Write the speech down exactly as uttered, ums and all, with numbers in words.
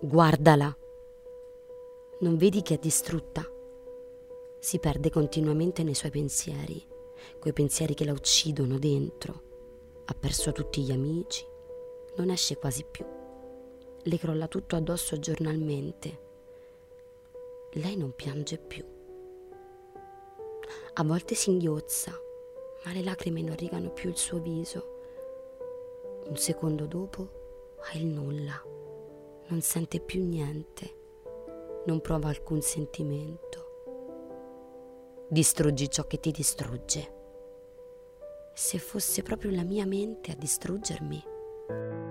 Guardala. Non vedi che è distrutta? Si perde continuamente nei suoi pensieri, quei pensieri che la uccidono dentro. Ha perso tutti gli amici, non esce quasi più. Le crolla tutto addosso giornalmente. Lei non piange più. A volte singhiozza, ma le lacrime non rigano più il suo viso. Un secondo dopo ha il nulla, non sente più niente, non prova alcun sentimento. Distruggi ciò che ti distrugge. Se fosse proprio la mia mente a distruggermi.